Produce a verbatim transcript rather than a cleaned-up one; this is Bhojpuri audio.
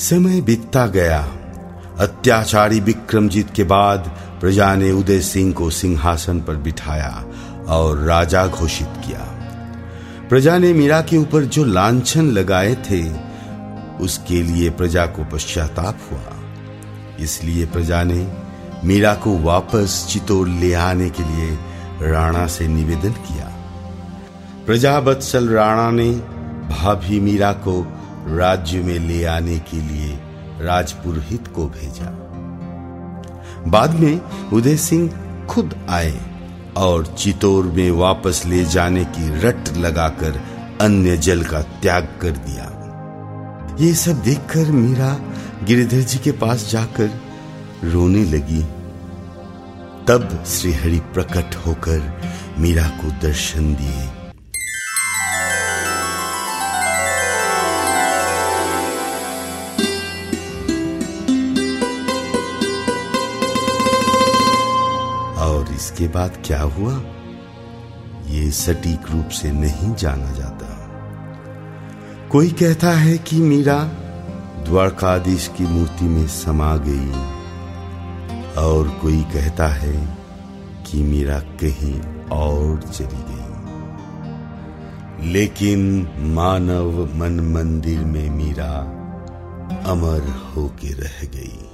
समय बीतता गया। अत्याचारी विक्रमजीत के बाद प्रजा ने उदय सिंह को सिंहासन पर बिठाया और राजा घोषित किया। प्रजा ने मीरा के ऊपर जो लांछन लगाए थे उसके लिए प्रजा को पश्चाताप हुआ। इसलिए प्रजा ने मीरा को वापस चित्तौड़ ले आने के लिए राणा से निवेदन किया। प्रजा वत्सल राणा ने भाभी मीरा को राज्य में ले आने के लिए राजपुरोहित को भेजा। बाद में उदय सिंह खुद आए और चित्तौड़ में वापस ले जाने की रट लगाकर अन्य जल का त्याग कर दिया। ये सब देखकर मीरा गिरिधर जी के पास जाकर रोने लगी। तब श्रीहरि प्रकट होकर मीरा को दर्शन दिए। और इसके बाद क्या हुआ, ये सटीक रूप से नहीं जाना जाता। कोई कहता है कि मीरा द्वारकाधीश की मूर्ति में समा गई और कोई कहता है कि मीरा कहीं और चली गई। लेकिन मानव मन मंदिर में मीरा अमर होके रह गई।